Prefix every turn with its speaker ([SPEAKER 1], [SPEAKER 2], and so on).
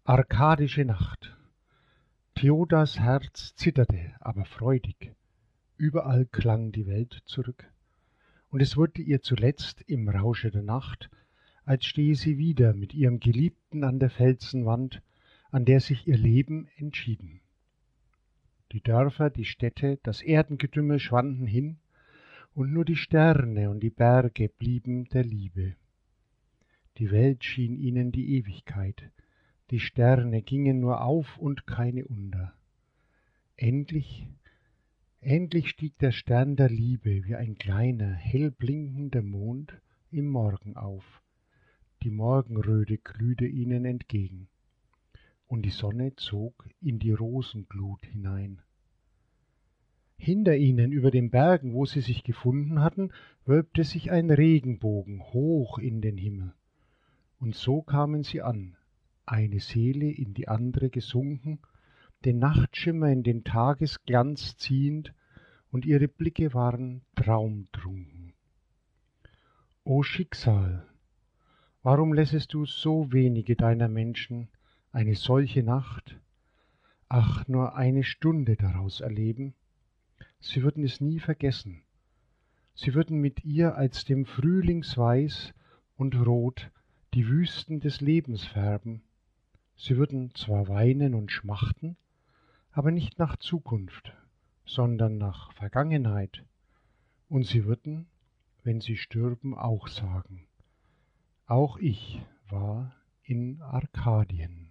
[SPEAKER 1] Arkadische Nacht. Theodas Herz zitterte, aber freudig. Überall klang die Welt zurück. Und es wurde ihr zuletzt im Rausche der Nacht, als stehe sie wieder mit ihrem Geliebten an der Felsenwand, an der sich ihr Leben entschieden. Die Dörfer, die Städte, das Erdengetümmel schwanden hin, und nur die Sterne und die Berge blieben der Liebe. Die Welt schien ihnen die Ewigkeit, die Sterne gingen nur auf und keine unter. Endlich stieg der Stern der Liebe wie ein kleiner, hell blinkender Mond im Morgen auf. Die Morgenröte glühte ihnen entgegen, und die Sonne zog in die Rosenglut hinein. Hinter ihnen, über den Bergen, wo sie sich gefunden hatten, wölbte sich ein Regenbogen hoch in den Himmel. Und so kamen sie an, eine Seele in die andere gesunken, den Nachtschimmer in den Tagesglanz ziehend, und ihre Blicke waren traumtrunken. O Schicksal, warum lässest du so wenige deiner Menschen eine solche Nacht, ach, nur eine Stunde daraus erleben? Sie würden es nie vergessen. Sie würden mit ihr als dem Frühlingsweiß und Rot die Wüsten des Lebens färben. Sie würden zwar weinen und schmachten, aber nicht nach Zukunft, sondern nach Vergangenheit. Und sie würden, wenn sie stürben, auch sagen: Auch ich war in Arkadien.